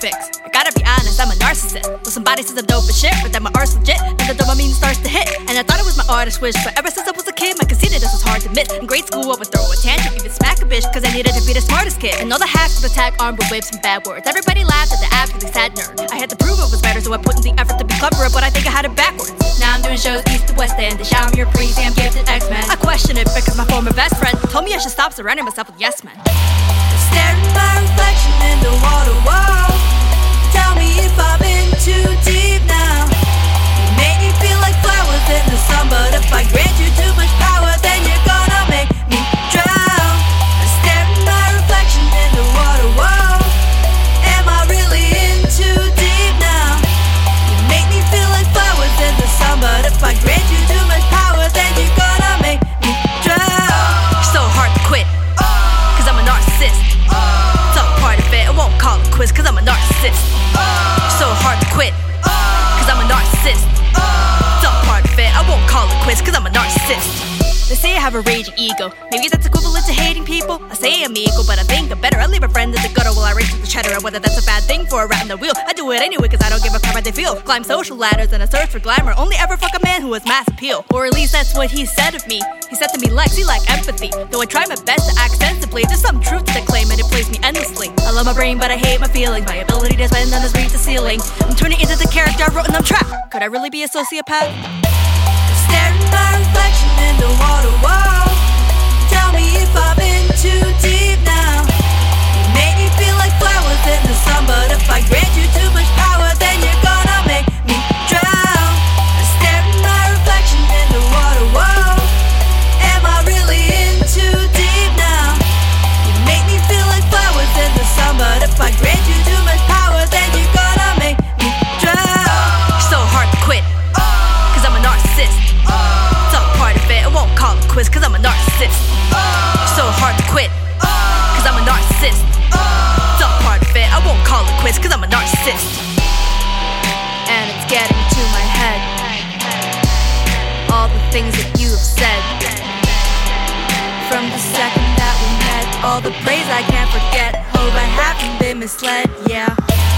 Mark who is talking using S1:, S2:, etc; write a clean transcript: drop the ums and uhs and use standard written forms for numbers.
S1: fix. I gotta be honest, I'm a narcissist. Well, somebody says I'm dope as shit, but then my art's legit, and the dopamine starts to hit. And I thought it was my artist wish, but ever since I was a kid, my conceitedness was hard to miss. In grade school, I would throw a tantrum, even smack a bitch, cause I needed to be the smartest kid. And all the hacks would attack armed with whips and bad words. Everybody laughed at the absolutely sad nerd. I had to prove it was better, so I put in the effort to be cleverer, but I think I had it backwards. Now I'm doing shows east to west end, to shower me your pretty damn gifted X-Men. I question it because my former best friend told me I should stop surrounding myself with yes men.
S2: Staring at my reflection in the water wall. Tell me if I'm in too deep now. You make me feel like flowers in the sun, but if I grant you too much power, then you're gonna make me drown. I stare at my reflection in the water wall. Am I really in too deep now? You make me feel like flowers in the sun, but if I grant you too much power, then you're gonna make me drown.
S1: So hard to quit, cause I'm a narcissist. It's all part of it, I won't call it quits, cause I'm a narcissist. So hard to quit, cause I'm a narcissist. It's all part of it, I won't call it quits, cause I'm a narcissist. They say I have a raging ego, maybe that's equivalent to hating people. I say I'm equal, but I think I'm better. I leave a friend in the gutter while I race with the cheddar. And whether that's a bad thing for a rat in the wheel, I do it anyway cause I don't give a crap how they feel. Climb social ladders and I search for glamour, only ever fuck a man who has mass appeal. Or at least that's what he said of me. He said to me, Lex, you lack empathy. Though I try my best to act sensibly, there's some truth to the claim and it plays me endlessly. I love my brain but I hate my feelings. My ability to spend on is reach the ceiling. I'm turning into the character I wrote and I'm trapped. Could I really be a sociopath?
S2: Staring at my reflection in the water wall. Tell me if I'm in too deep now. You make me feel like flowers in the sun, but if I grant you too much power, then you're gonna make me drown. I stare at my reflection in the water wall. Am I really in too deep now? You make me feel like flowers in the sun, but if I grant you too much power, then you're gonna make me drown.
S1: So hard to quit, cause I'm a narcissist. It's all part of it, I won't call it quits, cause I'm a narcissist. So hard to quit, cause I'm a narcissist. It's all part of it, I won't call it quits, cause I'm a narcissist. And it's getting to my head, all the things that you have said. From the second that we met, all the praise I can't forget. Hope I haven't been misled, yeah.